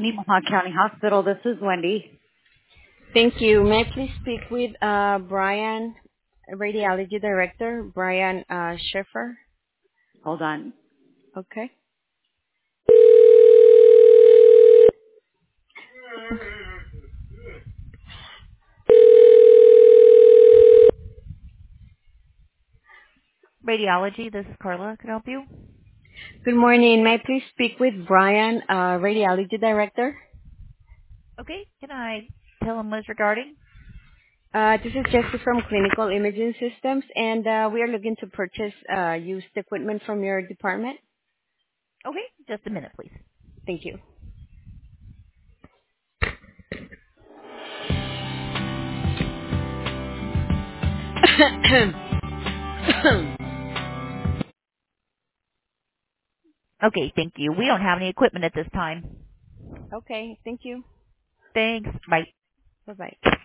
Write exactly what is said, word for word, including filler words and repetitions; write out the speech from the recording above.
Nemaha County Hospital. This is Wendy. Thank you. May I please speak with uh, Brian, Radiology Director, Brian uh, Schaefer? Hold on. Okay. Radiology, this is Carla. Can I help you? Good morning. May I please speak with Brian, uh, Radiology Director? Okay, can I tell him what it's regarding? Uh, this is Jessie from Clinical Imaging Systems, and uh, we are looking to purchase uh, used equipment from your department. Okay, just a minute, please. Thank you. Okay, thank you. We don't have any equipment at this time. Okay. Thank you. Thanks. Bye. Bye-bye.